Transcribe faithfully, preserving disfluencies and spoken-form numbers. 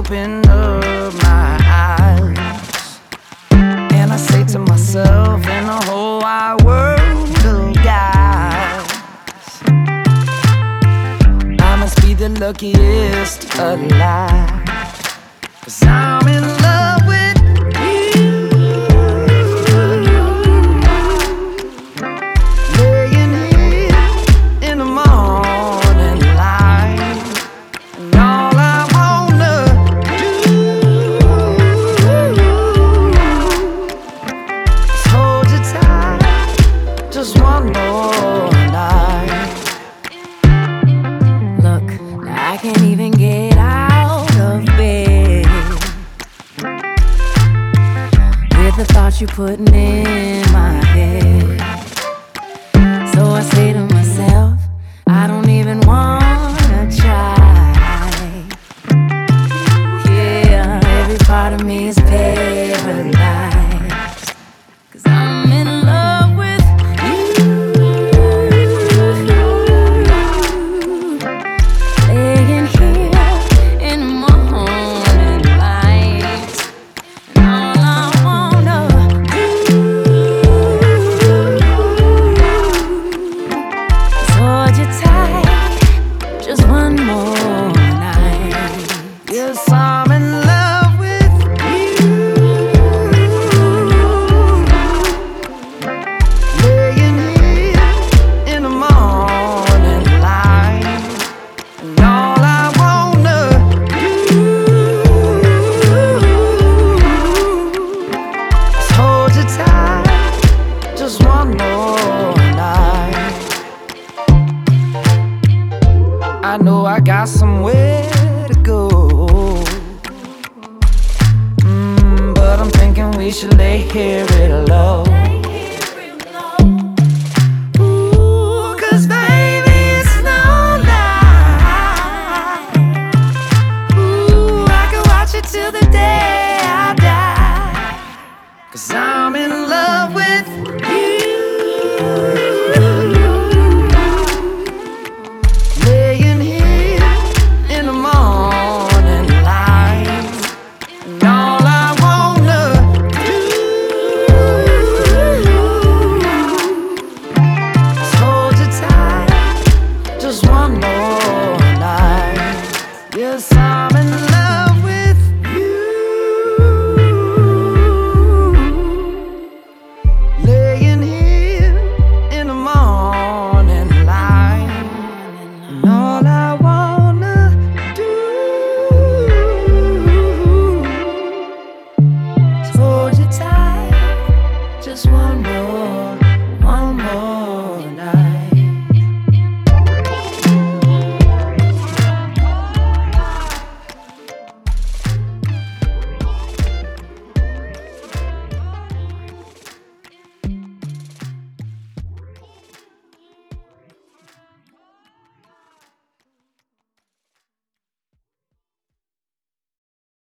open up my eyes, and I say to myself, in the whole wide world of guys, I must be the luckiest alive, 'cause I'm in love with you. Laying here in the morning light, and all I wanna do is hold you tight just one more night. Look, now I can't even get out of bed with the thoughts you're putting in my head. So I say to myself, I don't even wanna try. Yeah, every part of me is paralyzed, 'cause I'm in love with you. Laying here in the morning light, and all I wanna do is hold you tight just one more night. Yes, I'm in love with you. Laying here in the morning light, and all I wanna do is hold you tight just one more night. I know I got somewhere to go, mm, but I'm thinking we should lay here real low.